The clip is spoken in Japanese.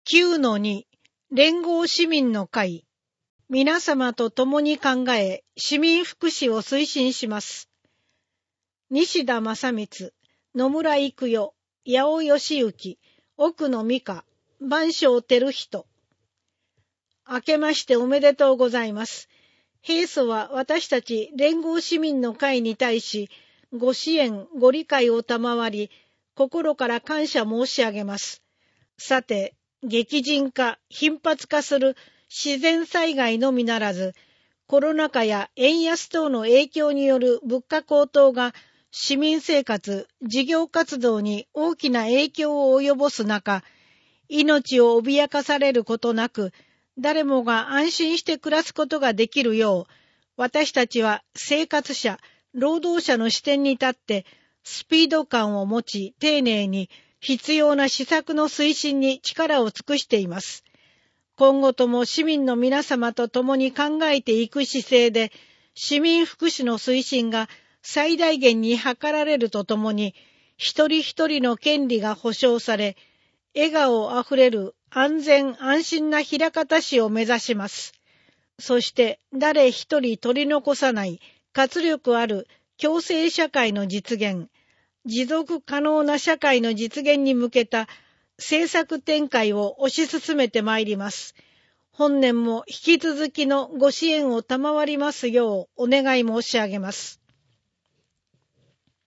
9-2 連合市民の会、皆様と共に考え、市民福祉を推進します。西田正光、野村育代、八尾義行、奥野美香、番匠照人。明けましておめでとうございます。平素は私たち連合市民の会に対し、ご支援、ご理解を賜り、心から感謝申し上げます。さて、激甚化、頻発化する自然災害のみならず、コロナ禍や円安等の影響による物価高騰が市民生活、事業活動に大きな影響を及ぼす中、命を脅かされることなく、誰もが安心して暮らすことができるよう、私たちは生活者、労働者の視点に立って、スピード感を持ち、丁寧に、必要な施策の推進に力を尽くしています。今後とも市民の皆様と共に考えていく姿勢で、市民福祉の推進が最大限に図られるとともに、一人一人の権利が保障され、笑顔あふれる安全安心な枚方市を目指します。そして誰一人取り残さない活力ある共生社会の実現、持続可能な社会の実現に向けた政策展開を推し進めてまいります。本年も引き続きのご支援を賜りますようお願い申し上げます。